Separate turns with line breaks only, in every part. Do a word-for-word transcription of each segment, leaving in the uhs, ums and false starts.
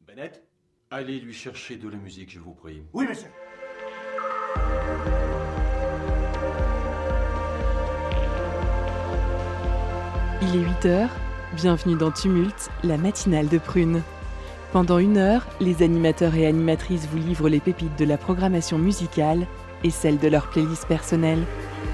Bennett, allez lui chercher de la musique, je vous prie.
Oui, monsieur.
Il est huit heures, bienvenue dans Tumulte, la matinale de Prune. Pendant une heure, les animateurs et animatrices vous livrent les pépites de la programmation musicale et celles de leur playlist personnelle.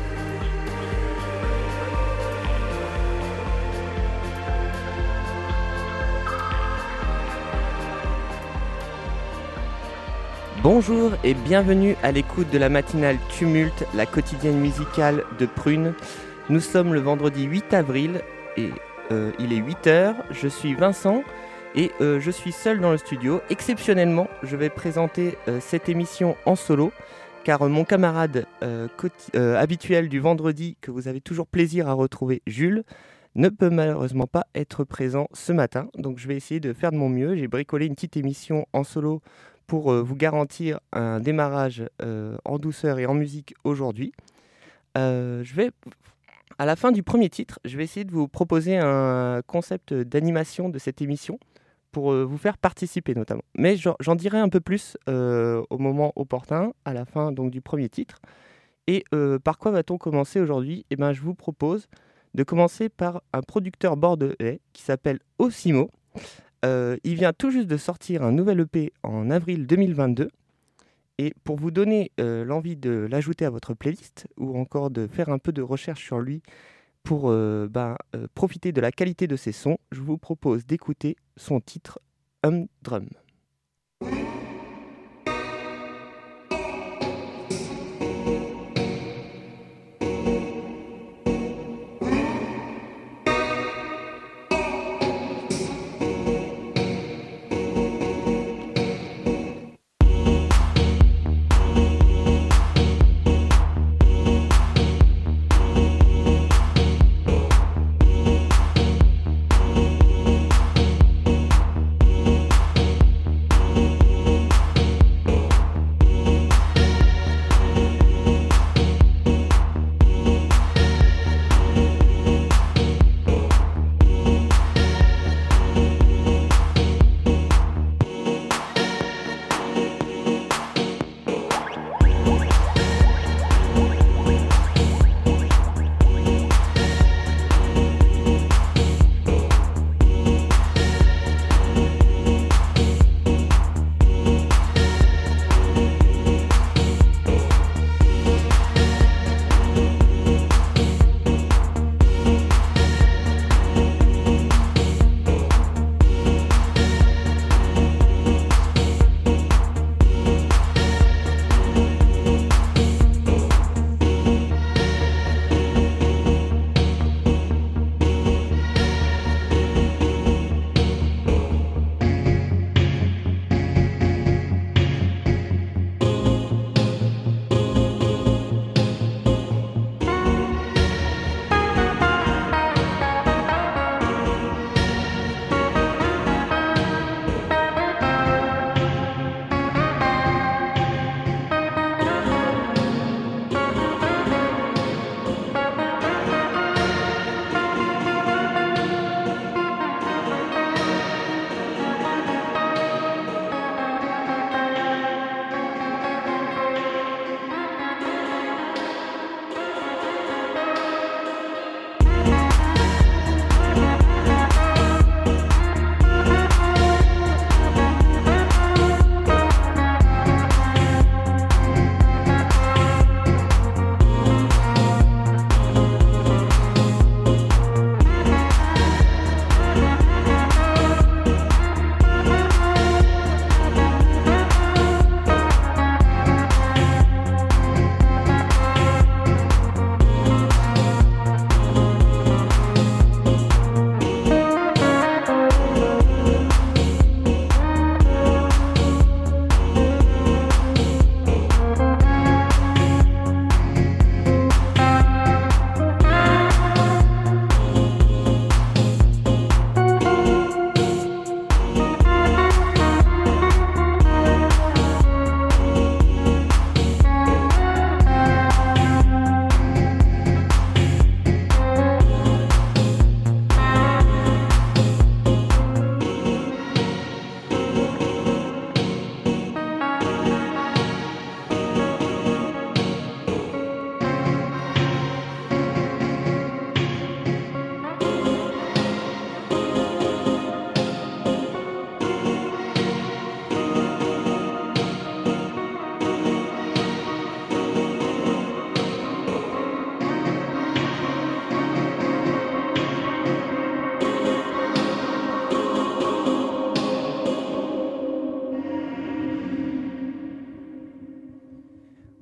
Bonjour et bienvenue à l'écoute de la matinale Tumulte, la quotidienne musicale de Prune. Nous sommes le vendredi huit avril et euh, il est huit heures. Je suis Vincent et euh, je suis seul dans le studio. Exceptionnellement, je vais présenter euh, cette émission en solo car euh, mon camarade euh, quoti- euh, habituel du vendredi, que vous avez toujours plaisir à retrouver, Jules, ne peut malheureusement pas être présent ce matin. Donc je vais essayer de faire de mon mieux. J'ai bricolé une petite émission en solo pour euh, vous garantir un démarrage euh, en douceur et en musique aujourd'hui. Euh, je vais, à la fin du premier titre, je vais essayer de vous proposer un concept d'animation de cette émission pour euh, vous faire participer notamment. Mais j'en, j'en dirai un peu plus euh, au moment opportun, à la fin donc, du premier titre. Et euh, par quoi va-t-on commencer aujourd'hui ? Eh ben, je vous propose de commencer par un producteur bordelais qui s'appelle Osimo. Euh, il vient tout juste de sortir un nouvel E P en avril deux mille vingt-deux. Et pour vous donner euh, l'envie de l'ajouter à votre playlist ou encore de faire un peu de recherche sur lui pour euh, bah, euh, profiter de la qualité de ses sons, je vous propose d'écouter son titre Humdrum.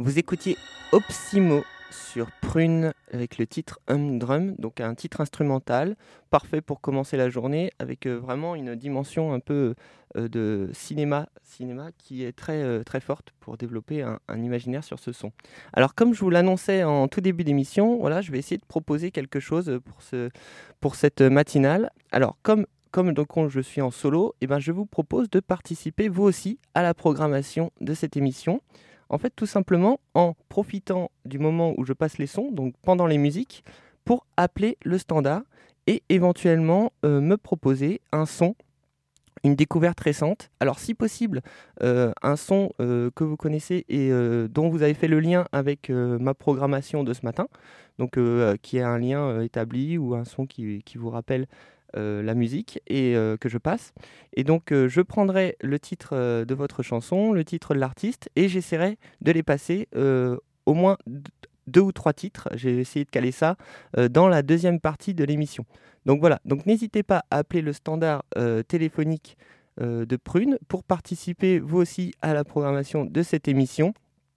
Vous écoutiez Opsimo sur Prune avec le titre Humdrum, donc un titre instrumental parfait pour commencer la journée avec euh, vraiment une dimension un peu euh, de cinéma, cinéma qui est très, euh, très forte pour développer un, un imaginaire sur ce son. Alors comme je vous l'annonçais en tout début d'émission, voilà, je vais essayer de proposer quelque chose pour, ce, pour cette matinale. Alors comme Comme donc je suis en solo, eh ben je vous propose de participer vous aussi à la programmation de cette émission. En fait, tout simplement en profitant du moment où je passe les sons, donc pendant les musiques, pour appeler le standard et éventuellement euh, me proposer un son, une découverte récente. Alors si possible, euh, un son euh, que vous connaissez et euh, dont vous avez fait le lien avec euh, ma programmation de ce matin, donc euh, qui est un lien euh, établi ou un son qui, qui vous rappelle Euh, la musique et euh, que je passe. Et donc euh, je prendrai le titre euh, de votre chanson, le titre de l'artiste et j'essaierai de les passer euh, au moins d- deux ou trois titres. J'ai essayé de caler ça euh, dans la deuxième partie de l'émission. Donc voilà, donc n'hésitez pas à appeler le standard euh, téléphonique euh, de Prune pour participer vous aussi à la programmation de cette émission.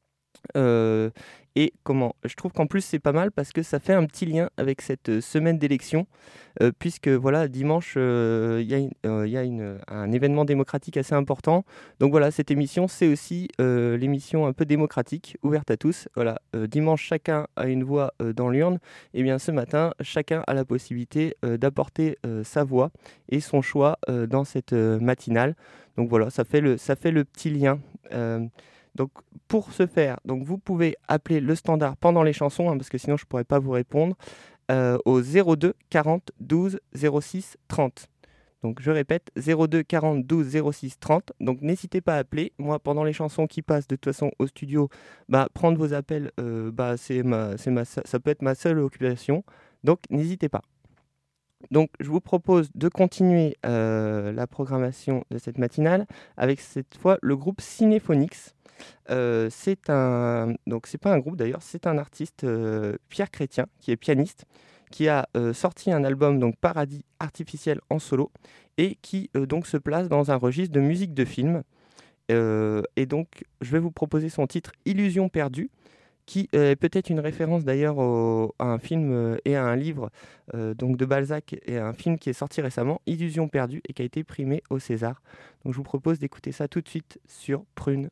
Euh, et comment je trouve qu'en plus c'est pas mal parce que ça fait un petit lien avec cette euh, semaine d'élection euh, puisque voilà dimanche il euh, y a, une, euh, y a une, un événement démocratique assez important, donc voilà cette émission c'est aussi euh, l'émission un peu démocratique ouverte à tous. Voilà, euh, dimanche chacun a une voix euh, dans l'urne, et bien ce matin chacun a la possibilité euh, d'apporter euh, sa voix et son choix euh, dans cette euh, matinale. Donc voilà, ça fait le, ça fait le petit lien. euh, Donc pour ce faire, donc vous pouvez appeler le standard pendant les chansons, hein, parce que sinon je ne pourrais pas vous répondre, euh, au zéro deux quarante douze zéro six trente. Donc je répète, zéro deux quarante douze zéro six trente. Donc n'hésitez pas à appeler. Moi, pendant les chansons qui passent de toute façon au studio, bah, prendre vos appels, euh, bah, c'est ma, c'est ma, ça peut être ma seule occupation. Donc n'hésitez pas. Donc je vous propose de continuer euh, la programmation de cette matinale avec cette fois le groupe Cinéphonix. Euh, c'est un, donc c'est pas un groupe d'ailleurs, c'est un artiste, euh, Pierre Chrétien, qui est pianiste, qui a euh, sorti un album donc Paradis artificiel en solo et qui euh, donc se place dans un registre de musique de film. Euh, et donc je vais vous proposer son titre Illusion perdue, qui euh, est peut-être une référence d'ailleurs au, à un film euh, et à un livre euh, donc de Balzac, et à un film qui est sorti récemment, Illusion perdue, et qui a été primé au César. Donc je vous propose d'écouter ça tout de suite sur Prune.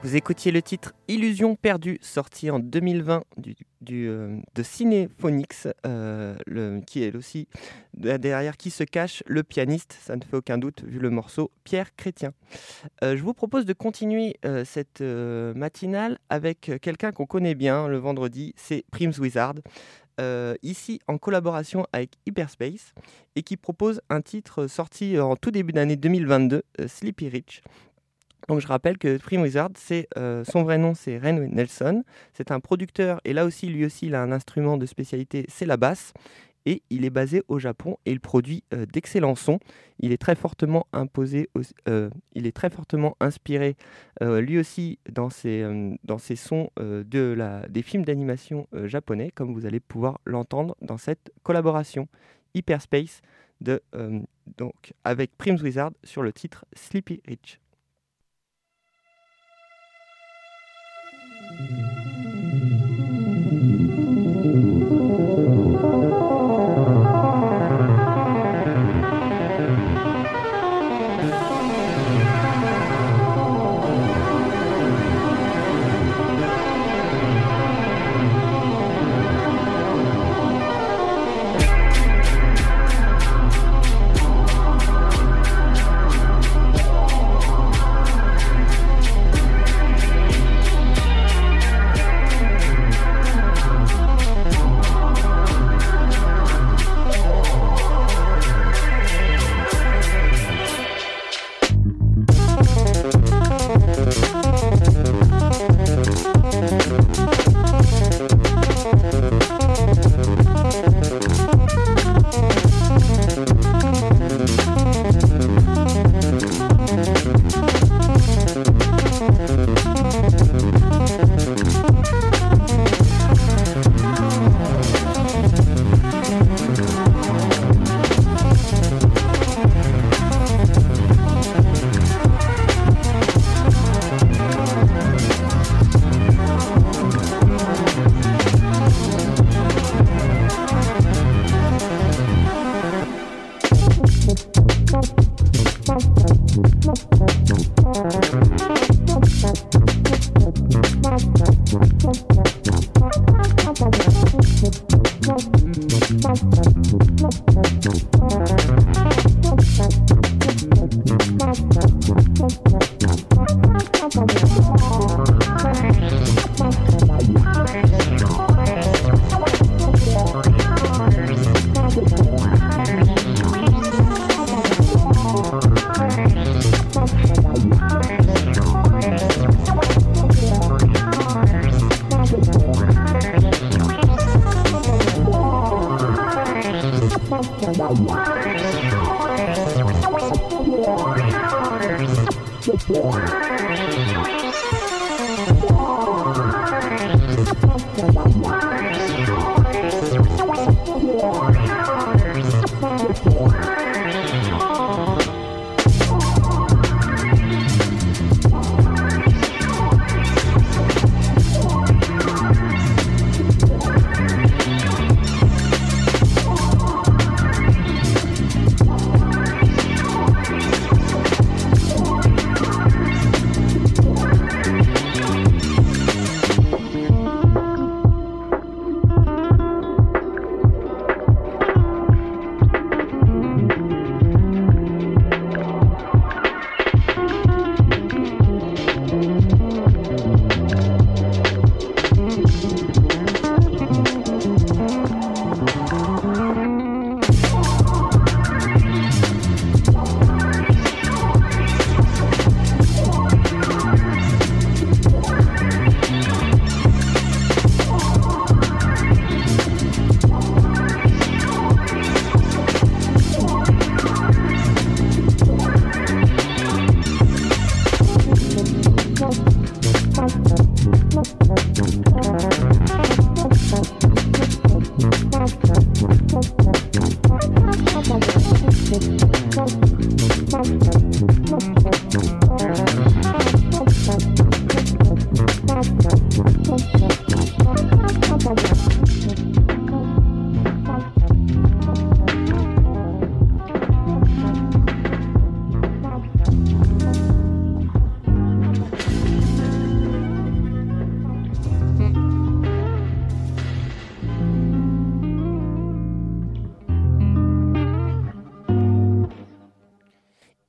Vous écoutiez le titre Illusion perdue, sorti en deux mille vingt du, du, euh, de Cinephonix, euh, le, qui est aussi derrière qui se cache le pianiste, ça ne fait aucun doute vu le morceau, Pierre Chrétien. Euh, je vous propose de continuer euh, cette euh, matinale avec quelqu'un qu'on connaît bien le vendredi, c'est Primz Wizard. Euh, ici en collaboration avec Hyperspace et qui propose un titre sorti en tout début d'année deux mille vingt-deux, euh, Sleepy Rich. Donc je rappelle que Primz Wizard, c'est, euh, son vrai nom c'est Ren Nelson, c'est un producteur et là aussi lui aussi il a un instrument de spécialité, c'est la basse et il est basé au Japon et il produit euh, d'excellents sons. Il est très fortement imposé, au, euh, il est très fortement inspiré euh, lui aussi dans ses, euh, dans ses sons euh, de la, des films d'animation euh, japonais, comme vous allez pouvoir l'entendre dans cette collaboration Hyperspace de, euh, donc, avec Primz Wizard sur le titre Sleepy Rich.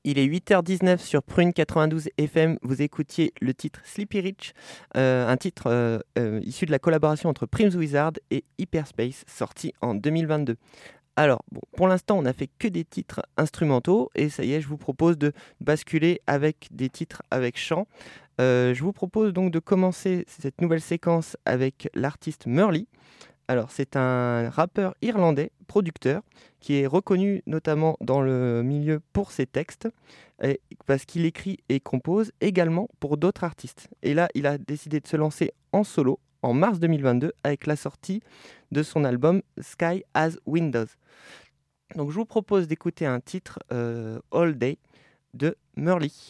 Il est huit heures dix-neuf sur Prune quatre-vingt-douze F M. Vous écoutiez le titre Sleepy Rich, euh, un titre euh, euh, issu de la collaboration entre Prims Wizard et Hyperspace, sorti en deux mille vingt-deux. Alors, bon, pour l'instant, on n'a fait que des titres instrumentaux et ça y est, je vous propose de basculer avec des titres avec chant. Euh, je vous propose donc de commencer cette nouvelle séquence avec l'artiste Murly. Alors, c'est un rappeur irlandais, producteur, qui est reconnu notamment dans le milieu pour ses textes, et parce qu'il écrit et compose également pour d'autres artistes. Et là, il a décidé de se lancer en solo en mars deux mille vingt-deux avec la sortie de son album Sky Has Windows. Donc, je vous propose d'écouter un titre euh, All Day de Murly.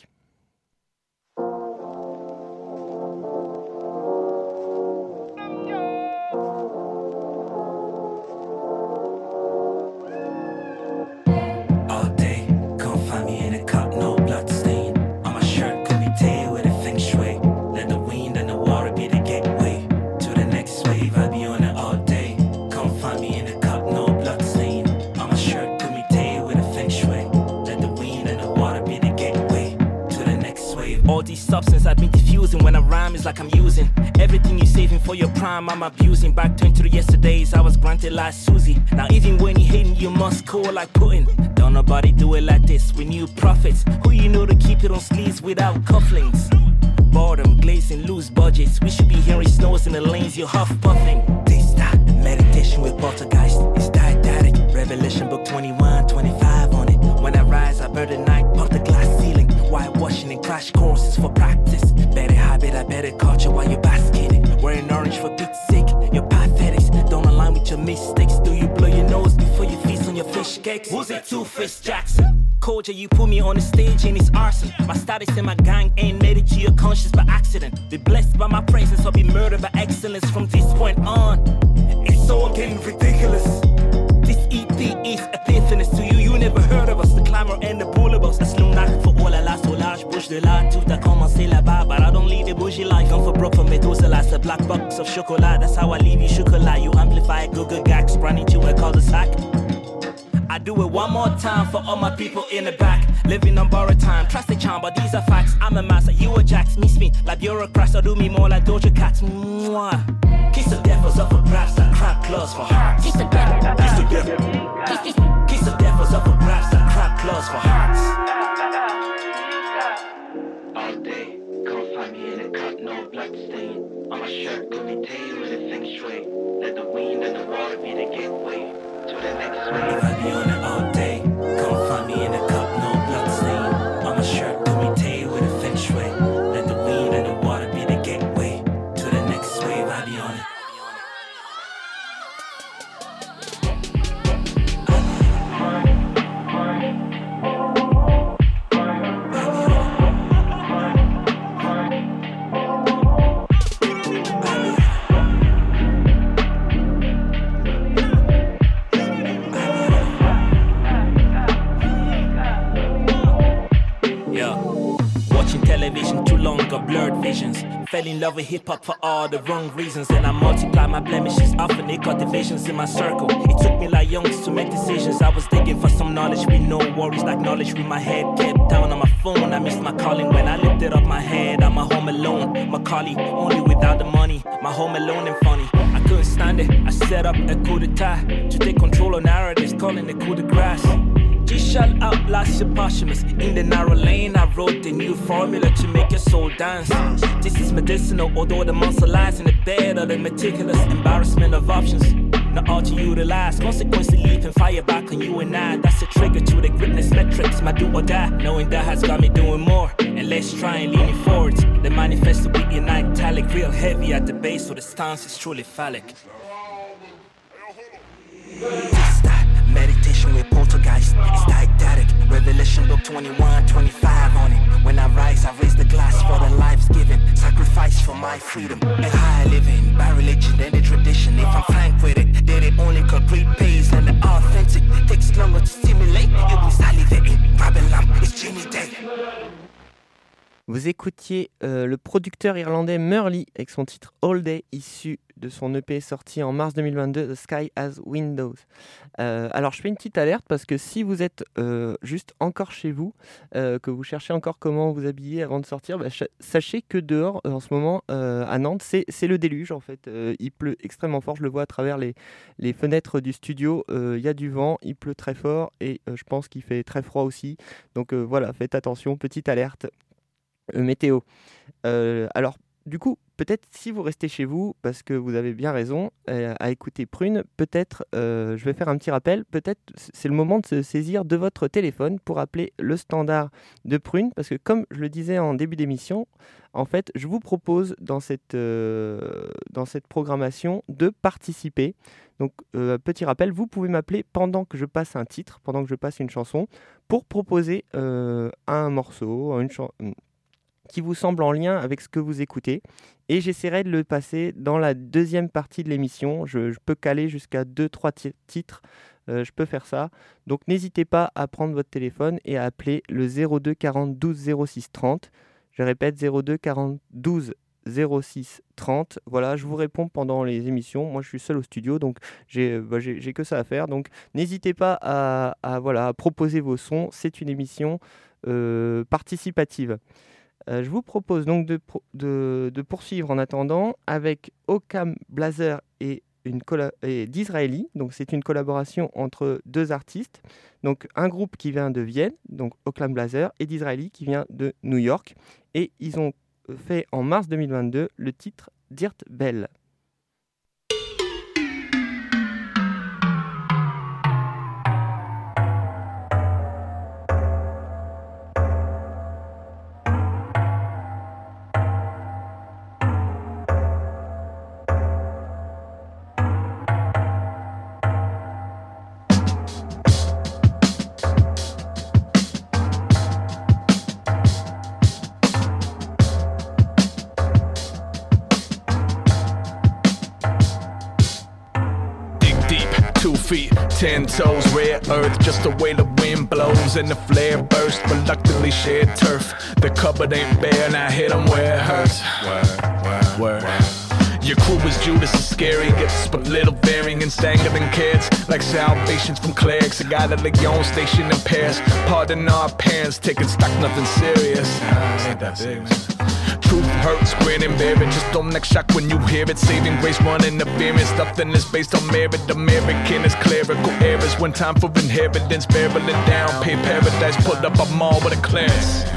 Substance I've been diffusing when I rhyme is like I'm using everything you saving for your prime. I'm abusing back twenty-three yesterdays. I was granted like Susie. Now even when you hating, you must call like Putin. Don't nobody do it like this. We new prophets. Who you know to keep it on sleeves without cufflinks? Boredom, glazing, loose budgets. We should be hearing snows in the lanes. You're huff puffing. This that meditation with poltergeist. It's didactic. Revelation book twenty-one, twenty-five on it. When I rise, I burn the night. Pop the glass ceiling. Whitewashing and crash courses for practice. Better habit, I better culture while you're basking it. Wearing orange for Pete's sake. Your pathetics don't align with your mistakes. Do you blow your nose before you feast on your fish cakes? Who's it, Two-Face Jackson? Culture, you put me on the stage and it's arson. My status and my gang ain't made it to your conscience by accident. Be blessed by my presence or be murdered by excellence from this point on. It's all getting ridiculous. This E P is epiphanous to you, you never heard of us. The clamor and the bullabus. That's lunatic for all I last, au large, bouche de là. Tout a commencé là-bas, but I don't lead the bougie life. Gone for broke for Methuselah, a black box of chocolate. That's how I leave you chocolate. You amplify Google gags, running to a cul-de-sac. I do it one more time for all my people in the back. Living on borrowed time, trust the charm, but these are facts. I'm a master, you a jacks, miss me like bureaucrats, or do me more like Doja Cats. Mwah. Kiss the devils up for grabs, like crap claws for hearts. Kiss the devil, kiss the devil, kiss, kiss, kiss the devils up for grabs, like crap claws for hearts. All day, come find me in a cup, no blood stain. On my shirt, could be tail with a feng shui. Let the wind and the water be the gateway to the next wave. I be on it all day. Come find me in a cup, no blood stain. On my shirt, could be tail with a feng shui. Let the wind and the water be the gateway to the next wave. I be on it. Blurred visions, fell in love with hip-hop for all the wrong reasons. And I multiply my blemishes, often they got divisions in my circle. It took me like youngs to make decisions. I was digging for some knowledge with no worries, like knowledge with my head kept down on my phone. I missed my calling when I lifted up my head. I'm a home alone, Macaulay, only without the money. My home alone and funny, I couldn't stand it. I set up a coup d'etat to take control of narratives, calling it coup de grace. Just shall outlast your posthumous. In the narrow lane, I wrote the new formula to make your soul dance. This is medicinal, although the monster lies in the bed of the meticulous embarrassment of options. Not all to utilize, consequently leaping fire back on you and I. That's a trigger to the greatness metrics, my do or die. Knowing that has got me doing more, and let's try and lean it forward. The manifesto be in italic, real heavy at the base, so the stance is truly phallic. It's that meditation with poltergeist. It's didactic. Revelation book twenty-one, twenty-five on it. When I rise, I raise the glass for the lives given. Sacrifice for my freedom. A high living by religion and the tradition. If I'm frank with it, that it only concrete pays and the authentic takes longer to stimulate. You'll be salivating. Grab a lamp, it's Jimmy Day.
Vous écoutiez euh, le producteur irlandais Murley avec son titre All Day, issu de son E P sorti en mars deux mille vingt-deux, The Sky Has Windows. Euh, alors je fais une petite alerte parce que si vous êtes euh, juste encore chez vous, euh, que vous cherchez encore comment vous habiller avant de sortir, bah, ch- sachez que dehors en ce moment euh, à Nantes c'est, c'est le déluge en fait. Euh, il pleut extrêmement fort, je le vois à travers les, les fenêtres du studio, il euh, y a du vent, il pleut très fort et euh, je pense qu'il fait très froid aussi. Donc euh, voilà, faites attention, petite alerte euh, météo. Euh, alors du coup, peut-être si vous restez chez vous, parce que vous avez bien raison, euh, à écouter Prune, peut-être, euh, je vais faire un petit rappel, peut-être c'est le moment de se saisir de votre téléphone pour appeler le standard de Prune, parce que comme je le disais en début d'émission, en fait, je vous propose dans cette, euh, dans cette programmation de participer. Donc, euh, petit rappel, vous pouvez m'appeler pendant que je passe un titre, pendant que je passe une chanson, pour proposer euh, un morceau, une chanson qui vous semble en lien avec ce que vous écoutez, et j'essaierai de le passer dans la deuxième partie de l'émission. Je, je peux caler jusqu'à deux trois t- titres, euh, je peux faire ça, donc n'hésitez pas à prendre votre téléphone et à appeler le zéro deux quarante douze zéro six trente. Je répète, zéro deux quarante douze zéro six trente. Voilà, je vous réponds pendant les émissions. Moi je suis seul au studio, donc j'ai, bah, j'ai, j'ai que ça à faire, donc n'hésitez pas à, à, voilà, à proposer vos sons. C'est une émission euh, participative. Euh, je vous propose donc de, pro- de, de poursuivre en attendant avec Occam Blazer et, une colla- et d'Israeli. Donc c'est une collaboration entre deux artistes. Donc un groupe qui vient de Vienne, donc Occam Blazer, et d'Israeli qui vient de New York. Et ils ont fait en mars deux mille vingt-deux le titre Dirt Bell.
Feet, ten toes, rare earth, just the way the wind blows and the flare burst, reluctantly shared turf. The cupboard ain't bare, now hit 'em where it hurts. Word, word, word. Your crew is Judas and scary, gets but little bearing and strangling kids like salvations from clerics. A guy at Leon station in Paris, pardon our parents, taking stock nothing serious. Nah, ain't that big, man. Truth hurts, grin and bear it. Just don't next shock when you hear it. Saving grace, one interference. Nothing is based on merit. American is clerical errors. When time for inheritance, barreling down. Pay paradise, put up a mall with a clearance.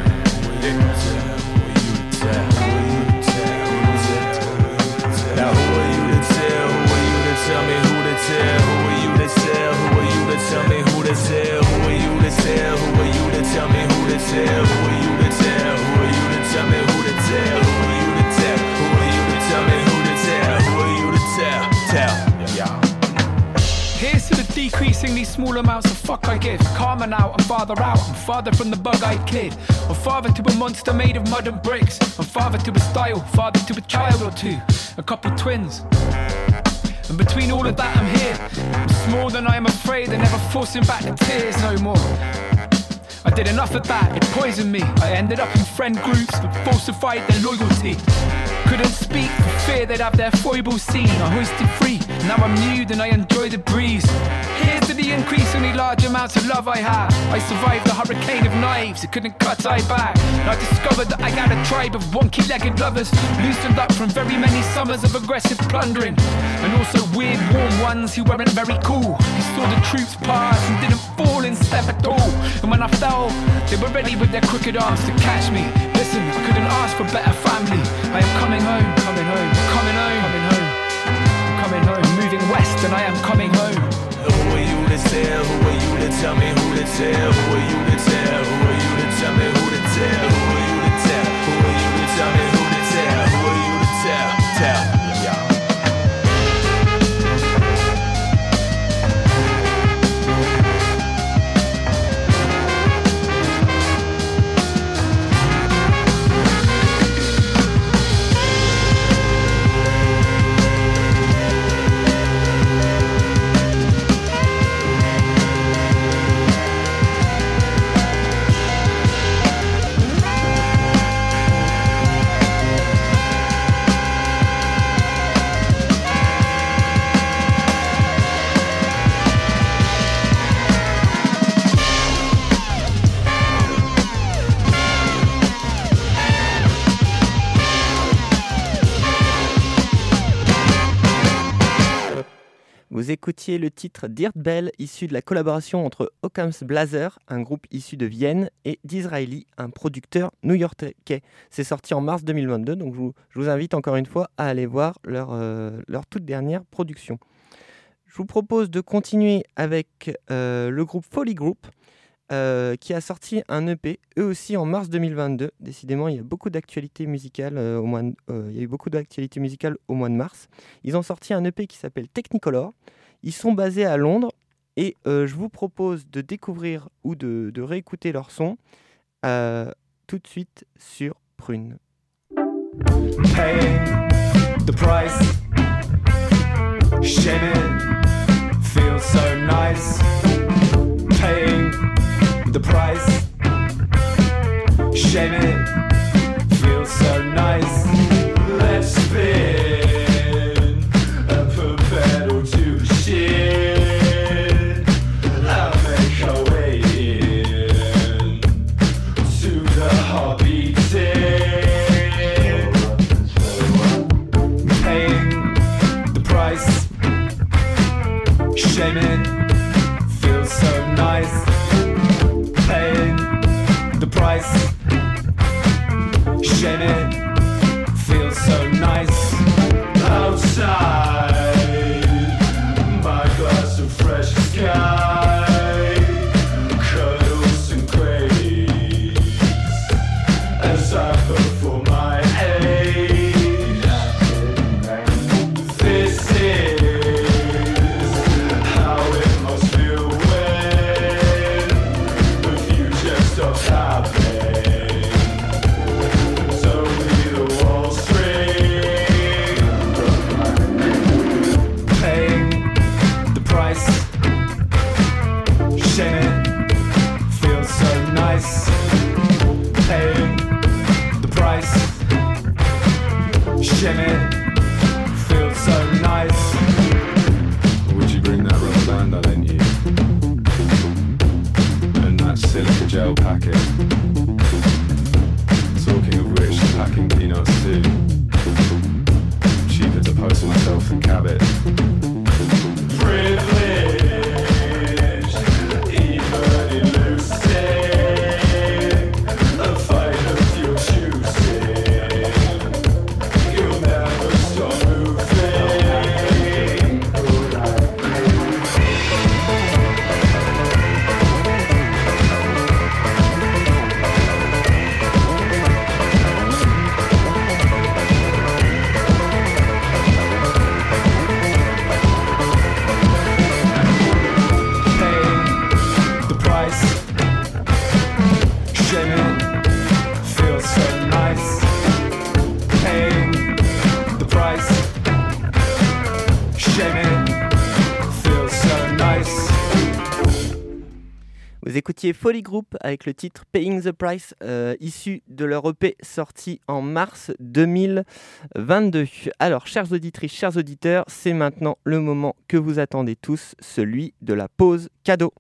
Now who are you to tell? Who are you to tell me who to tell? Who are you to tell? Who are you to tell me who to tell? Who are you to tell? Who are you to tell me who to tell? Who are you to tell? Who are you to tell me who to tell? Who are you to tell? Who are you to tell me who to tell? Who are you to tell? Tell. Yeah.
Here's to the decreasingly small amounts of fuck I give. Karma now, I'm farther out. I'm farther from the bug-eyed kid. I'm father to a monster made of mud and bricks. I'm father to a style, father to a child or two. A couple twins. And between all of that I'm here. I'm small than I am afraid. They're never forcing back the tears no more. I did enough of that, it poisoned me. I ended up in friend groups that falsified their loyalty. Couldn't speak for fear they'd have their foibles seen. I hoisted free, now I'm nude and I enjoy the breeze. Here's to the increasingly large amounts of love I have. I survived the hurricane of knives, it couldn't cut I back. And I discovered that I had a tribe of wonky-legged lovers, loosened up from very many summers of aggressive plundering. And also weird warm ones who weren't very cool, who saw the troops pass and didn't fall in step at all. And when I fell, they were ready with their crooked arms to catch me. Listen, I couldn't ask for better family. I am coming home, coming home, coming home, coming home, coming home. Moving west and I am coming home.
Who are you to tell? Who are you to tell me who to tell? Who are you to tell? Who are you to tell me who to tell? Who are you to tell? Who are you to tell me who to tell? Who are you to tell? Tell. Yeah.
Vous écoutiez le titre Dirt Bell, issu de la collaboration entre Occam's Blazer, un groupe issu de Vienne, et Disraeli, un producteur new-yorkais. C'est sorti en mars deux mille vingt-deux, donc je vous, je vous invite encore une fois à aller voir leur, euh, leur toute dernière production. Je vous propose de continuer avec euh, le groupe Folly Group, euh, qui a sorti un E P, eux aussi en mars deux mille vingt-deux. Décidément, il y a beaucoup d'actualités musicales euh, au mois de, euh, il y a eu beaucoup d'actualités musicales au mois de mars. Ils ont sorti un E P qui s'appelle Technicolor. Ils sont basés à Londres et euh, je vous propose de découvrir ou de, de réécouter leur son euh, tout de suite sur Prune.
Paying the price, shaming, feels so nice. Paying the price, shaming, feels so nice. Let's spin and put pedal to the shit. I'll make our way in to the heartbeat. Shaming feels so nice. Paying the price. Shaming feels so nice. Outside, my glass of fresh sky, cuddles and grace as I perform my aid. This is Shimmy, feels so nice.
Would you bring that rubber band I lent you? And that silica gel packet? Talking of which, packing peanuts too. Cheaper to post myself than Cabot.
Privilege, even elusive, a fight of your choosing.
Vous écoutiez Folly Group avec le titre Paying the Price, euh, issu de leur E P sorti en mars deux mille vingt-deux. Alors, chères auditrices, chers auditeurs, c'est maintenant le moment que vous attendez tous, celui de la pause cadeau.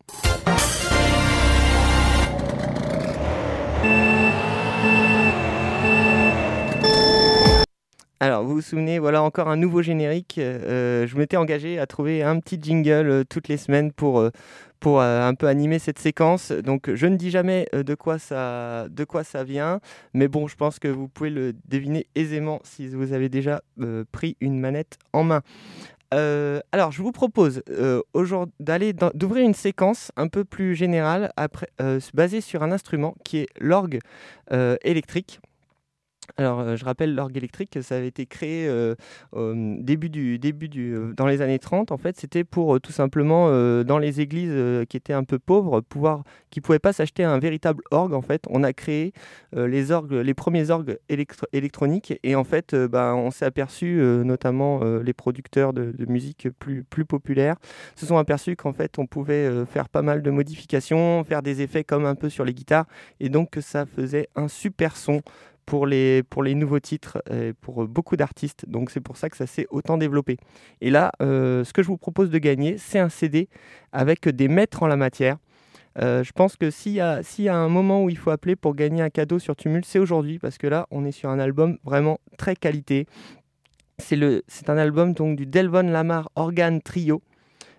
Alors, vous vous souvenez, voilà encore un nouveau générique. Euh, je m'étais engagé à trouver un petit jingle euh, toutes les semaines pour, euh, pour euh, un peu animer cette séquence. Donc, je ne dis jamais euh, de quoi ça, de quoi ça vient. Mais bon, je pense que vous pouvez le deviner aisément si vous avez déjà euh, pris une manette en main. Euh, alors, je vous propose euh, aujourd'hui d'aller dans, d'ouvrir une séquence un peu plus générale après, euh, basée sur un instrument qui est l'orgue euh, électrique. Alors, euh, je rappelle, l'orgue électrique, ça avait été créé euh, au début du, début du, euh, dans les années trente. En fait, c'était pour euh, tout simplement, euh, dans les églises euh, qui étaient un peu pauvres, pouvoir, qui ne pouvaient pas s'acheter un véritable orgue. En fait, on a créé euh, les, orgues, les premiers orgues électro- électroniques. Et en fait, euh, bah, on s'est aperçu, euh, notamment euh, les producteurs de, de musique plus, plus populaires, se sont aperçus qu'en fait, on pouvait euh, faire pas mal de modifications, faire des effets comme un peu sur les guitares. Et donc, que ça faisait un super son pour les, pour les nouveaux titres, et pour beaucoup d'artistes. Donc c'est pour ça que ça s'est autant développé. Et là, euh, ce que je vous propose de gagner, c'est un C D avec des maîtres en la matière. Euh, je pense que s'il y a, s'il y a un moment où il faut appeler pour gagner un cadeau sur Tumult, c'est aujourd'hui, parce que là, on est sur un album vraiment très qualité. C'est, le, c'est un album donc, du Delvon Lamar Organ Trio.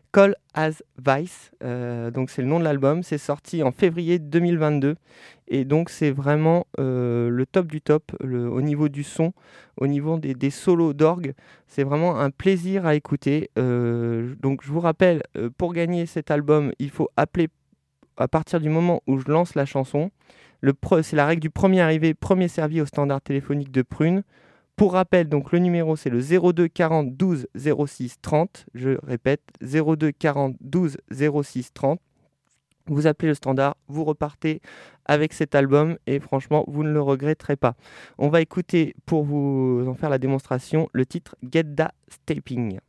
Cold as Vice, euh, donc c'est le nom de l'album, c'est sorti en février deux mille vingt-deux et donc c'est vraiment euh, le top du top le, au niveau du son, au niveau des, des solos d'orgue, c'est vraiment un plaisir à écouter. Euh, donc je vous rappelle, euh, pour gagner cet album, il faut appeler à partir du moment où je lance la chanson. Le pre, c'est la règle du premier arrivé, premier servi au standard téléphonique de Prune. Pour rappel, donc le numéro c'est le zéro deux quarante douze zéro six trente. Je répète, zéro deux quarante douze zéro six trente. Vous appelez le standard, vous repartez avec cet album et franchement, vous ne le regretterez pas. On va écouter, pour vous en faire la démonstration, le titre Get Da Stepping.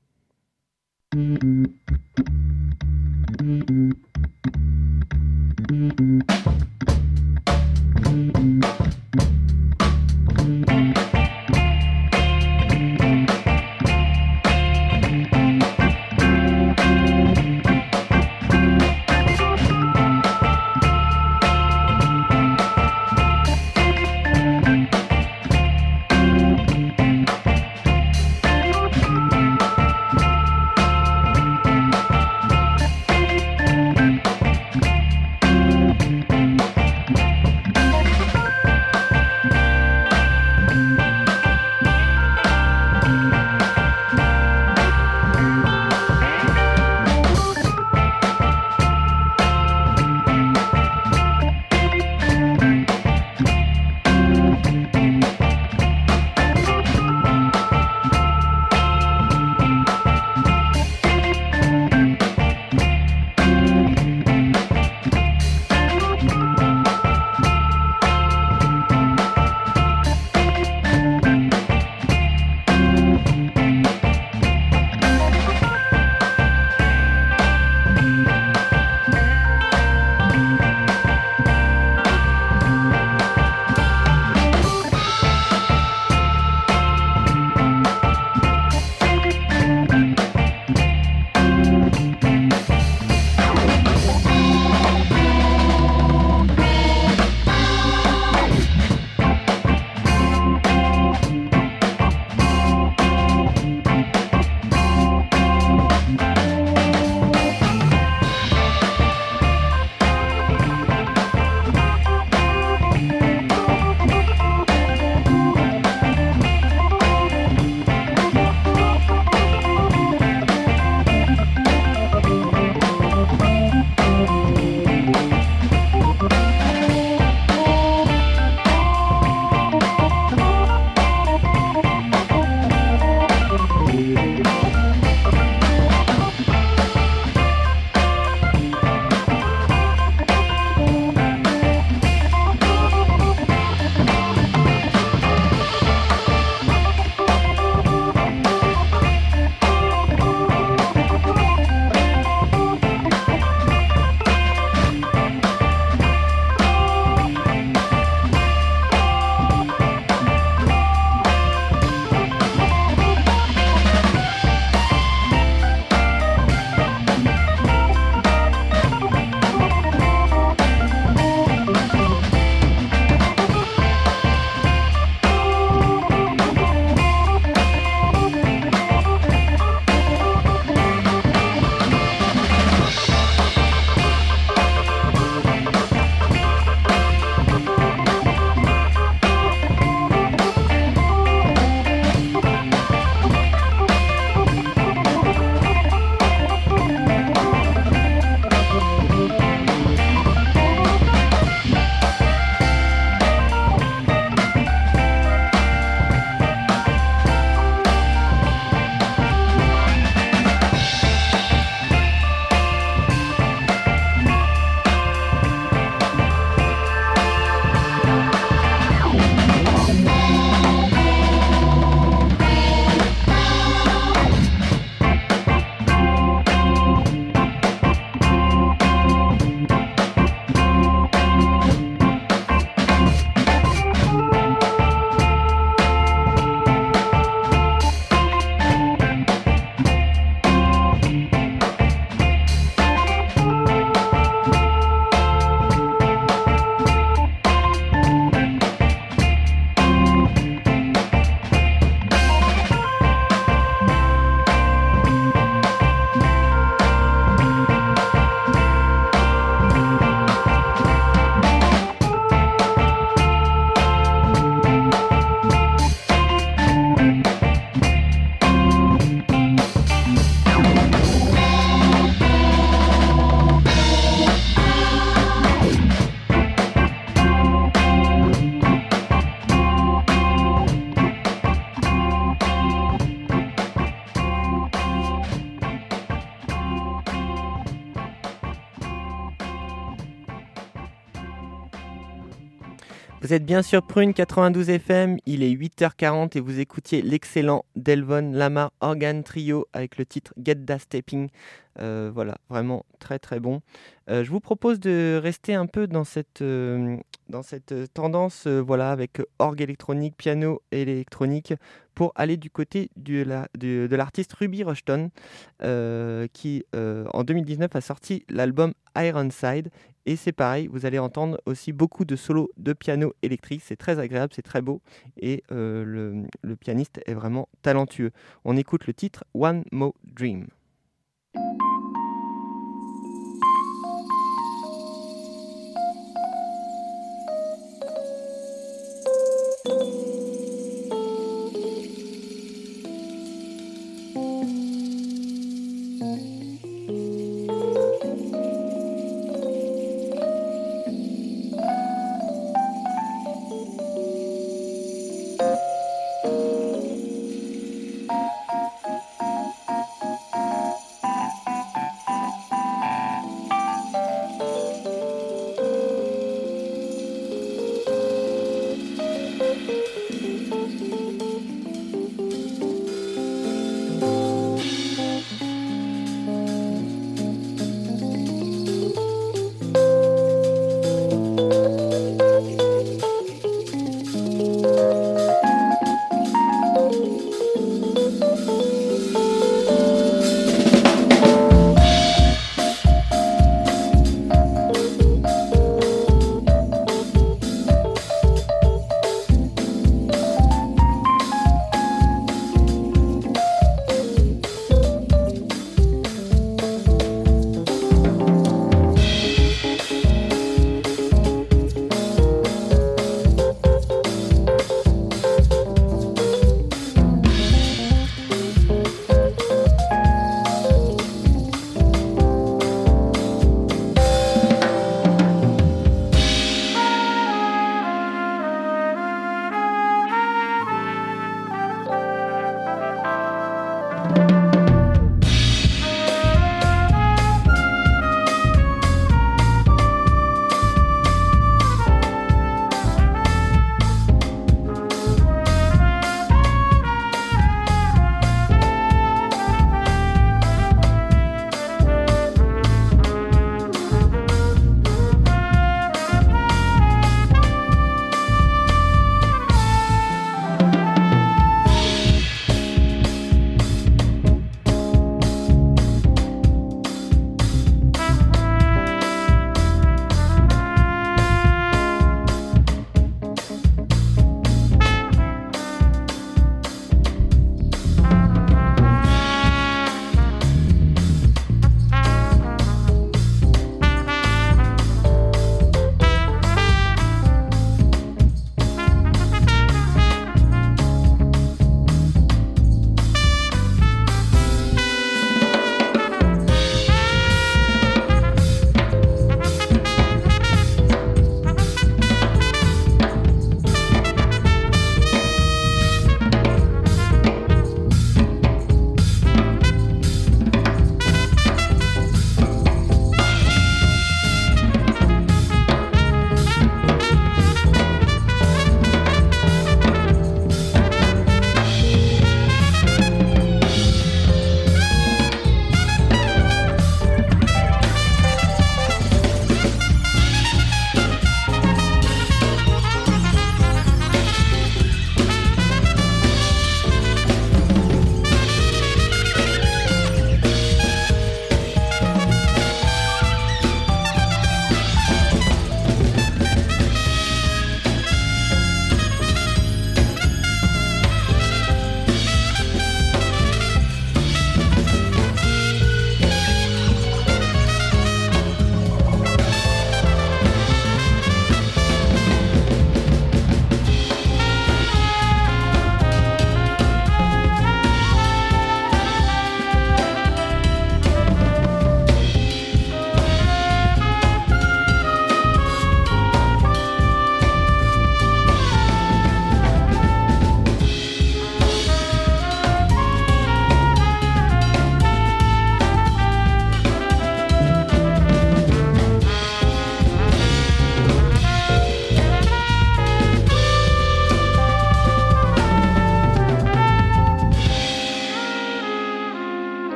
Vous êtes bien sur Prune quatre-vingt-douze F M, il est huit heures quarante et vous écoutiez l'excellent Delvon Lamar Organ Trio avec le titre Get Da Stepping. Euh, voilà, vraiment très très bon. Euh, je vous propose de rester un peu dans cette, euh, dans cette tendance euh, voilà, avec orgue électronique, piano électronique, pour aller du côté de, la, de, de l'artiste Ruby Rushton, euh, qui euh, en deux mille dix-neuf a sorti l'album Ironside. Et c'est pareil, vous allez entendre aussi beaucoup de solos de piano électrique, c'est très agréable, c'est très beau, et euh, le, le pianiste est vraiment talentueux. On écoute le titre One More Dream.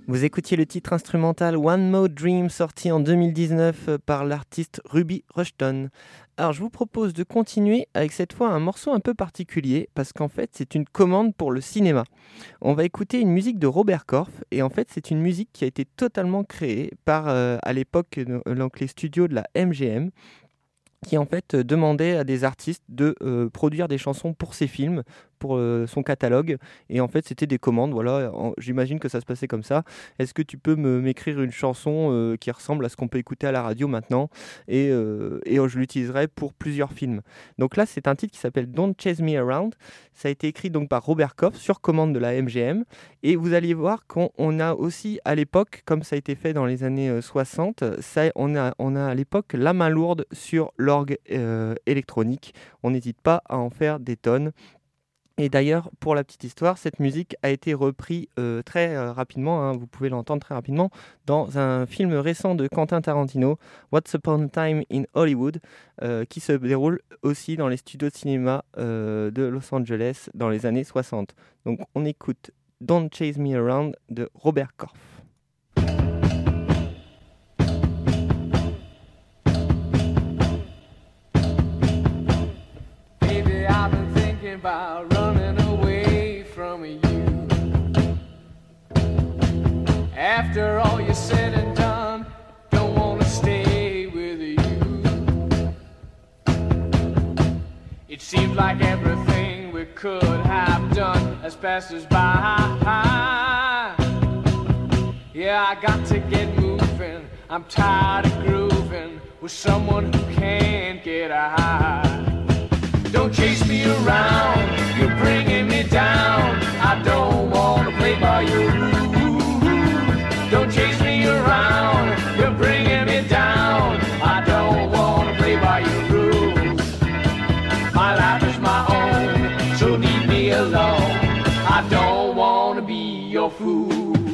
Vous écoutiez le titre instrumental One More Dream sorti en deux mille dix-neuf par l'artiste Ruby Rushton. Alors je vous propose de continuer avec cette fois un morceau un peu particulier parce qu'en fait c'est une commande pour le cinéma. On va écouter une musique de Robert Korff et en fait c'est une musique qui a été totalement créée par euh, à l'époque donc, les studios de la M G M qui en fait demandait à des artistes de euh, produire des chansons pour ses films, pour euh, son catalogue, et en fait c'était des commandes, voilà, en, j'imagine que ça se passait comme ça. Est-ce que tu peux me, m'écrire une chanson euh, qui ressemble à ce qu'on peut écouter à la radio maintenant, et, euh, et je l'utiliserai pour plusieurs films. Donc là c'est un titre qui s'appelle Don't Chase Me Around, ça a été écrit donc par Robert Korff sur commande de la M G M, et vous allez voir qu'on on a aussi à l'époque, comme ça a été fait dans les années soixante, ça, on, a, on a à l'époque la main lourde sur l'orgue euh, électronique, on n'hésite pas à en faire des tonnes. Et d'ailleurs, pour la petite histoire, cette musique a été reprise euh, très euh, rapidement, hein, vous pouvez l'entendre très rapidement, dans un film récent de Quentin Tarantino, Once Upon a Time in Hollywood, euh, qui se déroule aussi dans les studios de cinéma euh, de Los Angeles dans les années soixante. Donc on écoute Don't Chase Me Around de Robert Korff.
Baby, I've been thinking about running away from you. After all you said and done, don't want to stay with you. It seems like everything we could have done has passed us by. Yeah, I got to get moving. I'm tired of grooving with someone who can't get a high. Don't chase me around, you're bringing me down. I don't want to play by your rules. Don't chase me around, you're bringing me down. I don't want to play by your rules. My life is my own, so leave me alone. I don't want to be your fool.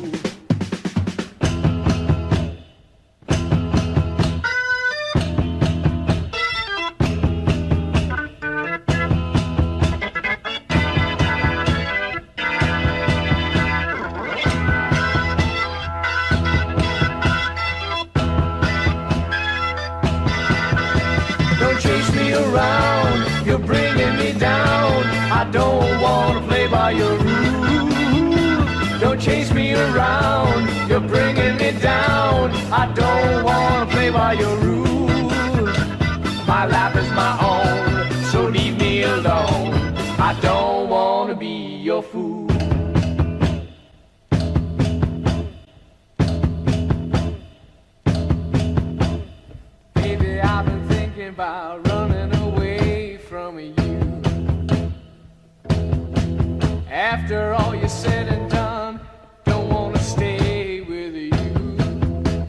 Around, you're bringing me down. I don't want to play by your rules. Don't chase me around, you're bringing me down. I don't want to play by your rules. My life is my own, so leave me alone. I don't want to be your fool. Baby, I've been thinking about running away from you. After all you said and done, don't want to stay with you.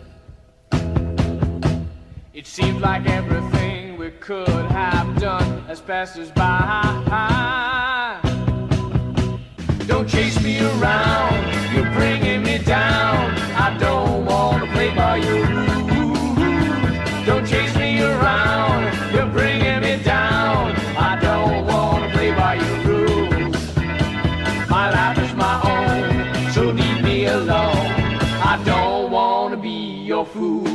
It seems like everything we could have done has passed us by. Don't chase me around, you're bringing me down. I don't want to play by your rules. Don't chase me around, you're bringing me down. I don't want to play by your rules. My life is my own, so leave me alone. I don't want to be your fool.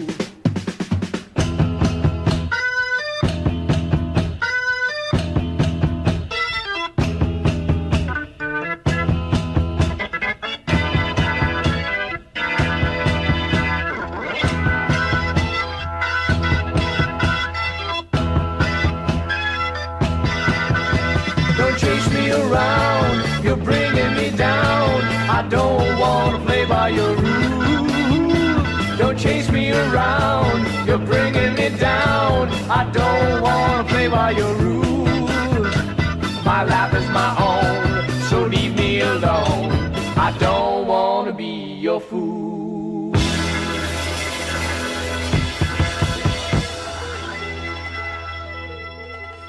Around, you're bringing me down. I don't want to play by your rules. Don't chase me around, you're bringing me down. I don't want to play by your rules. My life is my own, so leave me alone. I don't want to be your fool.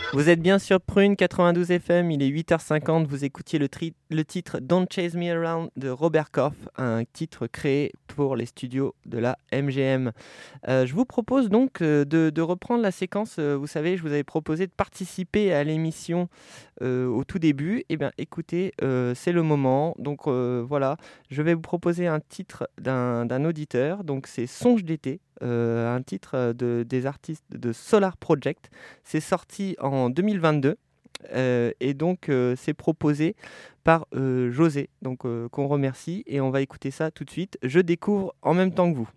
Vous êtes bien sur Prune quatre-vingt-douze F M, il est huit heures cinquante, vous écoutiez le, tri- le titre Don't Chase Me Around de Robert Koff, un titre créé pour les studios de la M G M. Euh, je vous propose donc euh, de, de reprendre la séquence, euh, vous savez, je vous avais proposé de participer à l'émission euh, au tout début. Eh bien écoutez, euh, c'est le moment, donc euh, voilà, je vais vous proposer un titre d'un, d'un auditeur, donc c'est Songe d'été. Euh, un titre de, des artistes de Solar Project. C'est sorti en deux mille vingt-deux euh, et donc euh, c'est proposé par euh, José, donc euh, qu'on remercie, et on va écouter ça tout de suite. Je découvre en même temps que vous.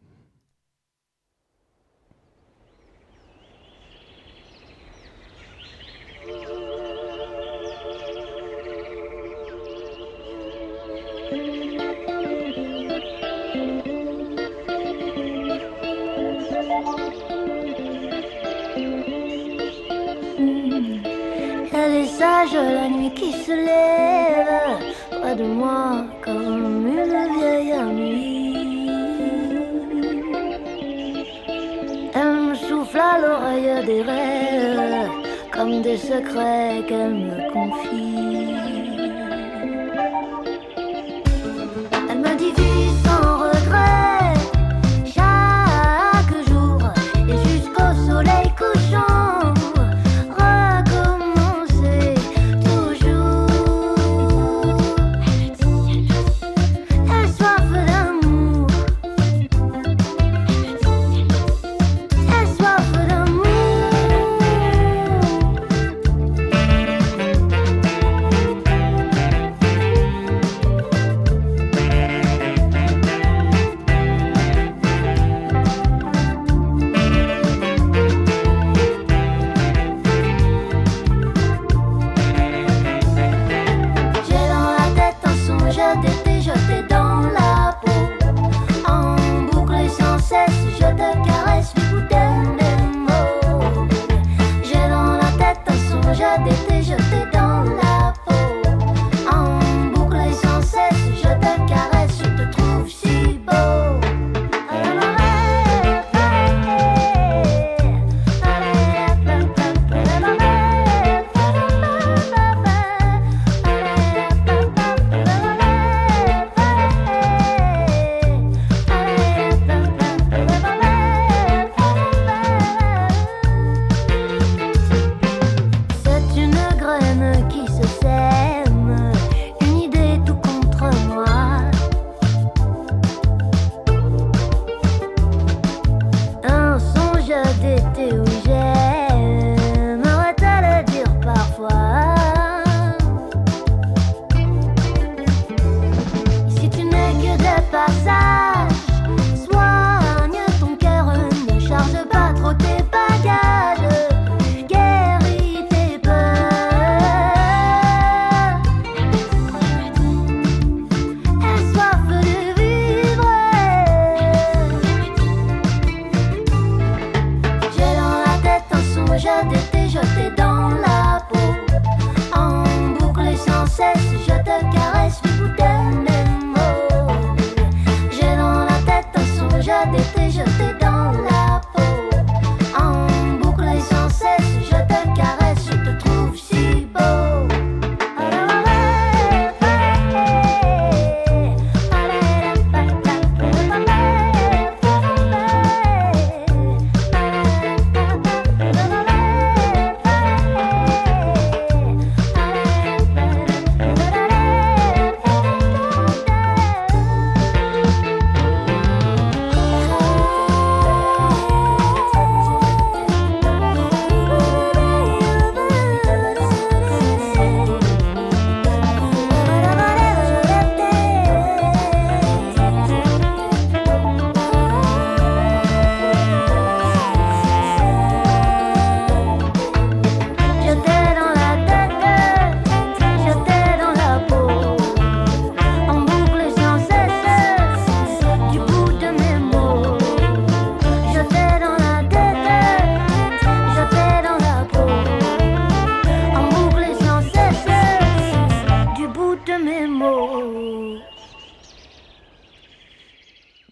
Elle est sage la nuit qui se lève près de moi comme une vieille amie. Elle me souffle à l'oreille des rêves comme des secrets qu'elle me confie. Elle me dit vis sans regret chaque jour et jusqu'au soleil couchant.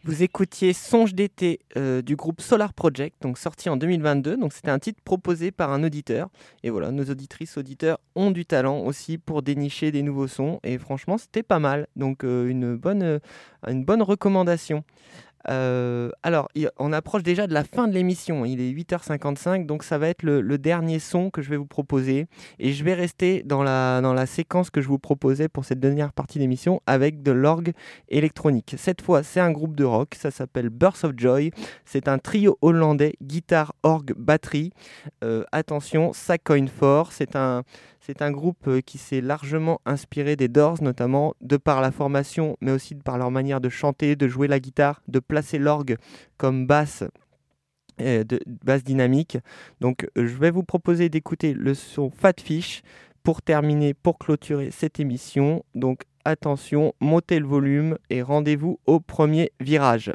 Vous écoutiez Songe d'été euh, du groupe Solar Project, donc sorti en deux mille vingt-deux. Donc c'était un titre proposé par un auditeur. Et voilà, nos auditrices, auditeurs ont du talent aussi pour dénicher des nouveaux sons. Et franchement, c'était pas mal. Donc euh, une bonne, euh, une bonne recommandation. Euh, alors, on approche déjà de la fin de l'émission, il est huit heures cinquante-cinq, donc ça va être le, le dernier son que je vais vous proposer, et je vais rester dans la, dans la séquence que je vous proposais pour cette dernière partie d'émission avec de l'orgue électronique. Cette fois, c'est un groupe de rock, ça s'appelle Burst of Joy, c'est un trio hollandais, guitare, orgue, batterie. Euh, attention, ça cogne fort, c'est un... C'est un groupe qui s'est largement inspiré des Doors, notamment de par la formation, mais aussi de par leur manière de chanter, de jouer la guitare, de placer l'orgue comme basse, euh, de, basse dynamique. Donc je vais vous proposer d'écouter le son Fat Fish pour terminer, pour clôturer cette émission. Donc attention, montez le volume et rendez-vous au premier virage.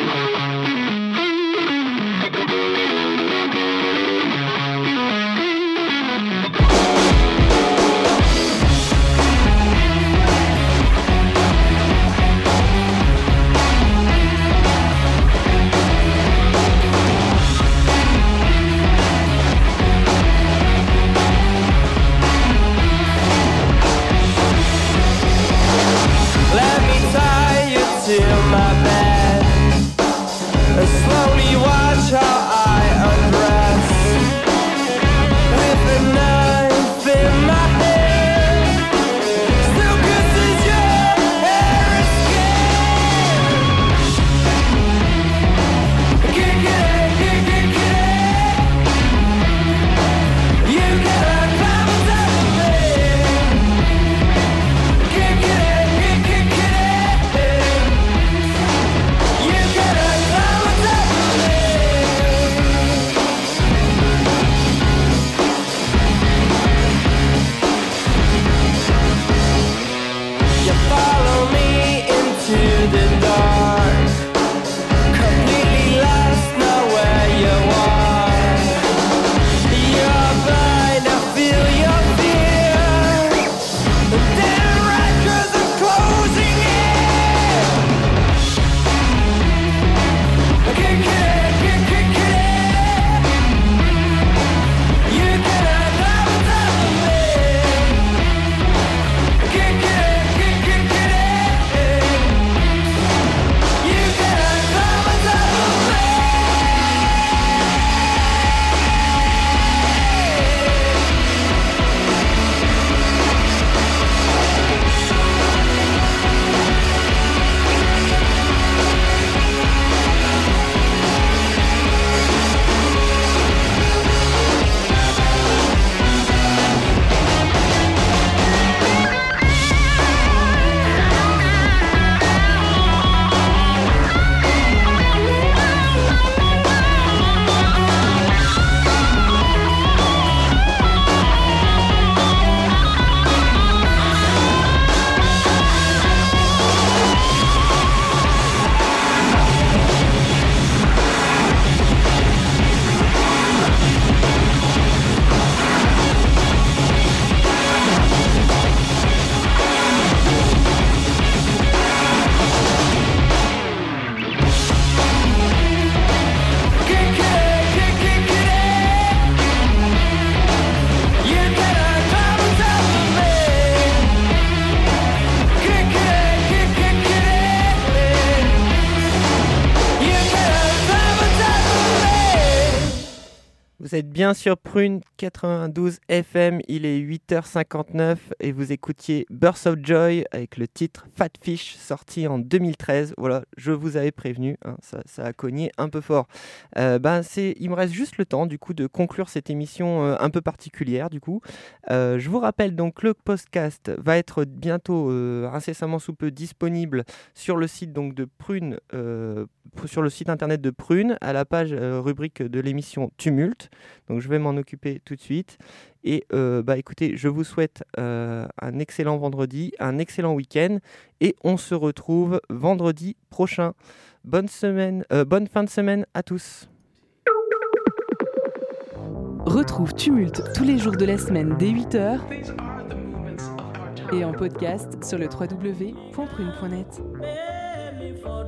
Vous êtes bien sur Prune quatre-vingt-douze F M, il est huit heures cinquante-neuf et vous écoutiez Burst of Joy avec le titre Fat Fish sorti en deux mille treize. Voilà, je vous avais prévenu, hein, ça, ça a cogné un peu fort. Euh, ben c'est, il me reste juste le temps du coup de conclure cette émission euh, un peu particulière du coup. Euh, je vous rappelle donc que le podcast va être bientôt euh, incessamment sous peu disponible sur le site donc de Prune, euh, sur le site internet de Prune à la page euh, rubrique de l'émission Tumulte. Donc je vais m'en occuper tout de suite. Et euh, bah écoutez, je vous souhaite euh, un excellent vendredi, un excellent week-end, et on se retrouve vendredi prochain. Bonne semaine, euh, bonne fin de semaine à tous.
Retrouve Tumulte tous les jours de la semaine dès huit heures et en podcast sur le w w w point prune point net.